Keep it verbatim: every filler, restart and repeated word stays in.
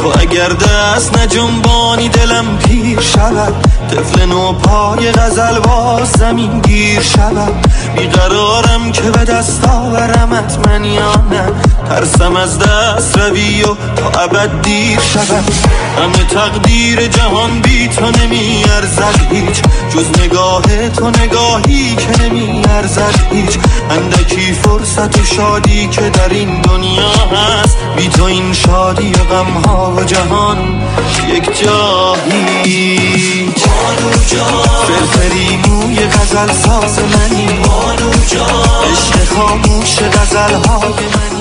تو اگر دست نجنبانی دلم پیر شود، طفل نو پای غزل باز زمین گیر شود. بیقرارم که به دست آورمت من یا نه، ترسم از دست روی و تا ابد دیر شود. همه تقدیر جهان بی تو نمی ارزد هیچ، جز نگاه تو نگاهی که نمی ارزد هیچ. اندکی فرصت و شادی که در این دنیا هست، بی تو این شادی و غمها و جهان یک جا هیچ. فرفری موی غزل ساز منی، عشق خاموش غزل های من.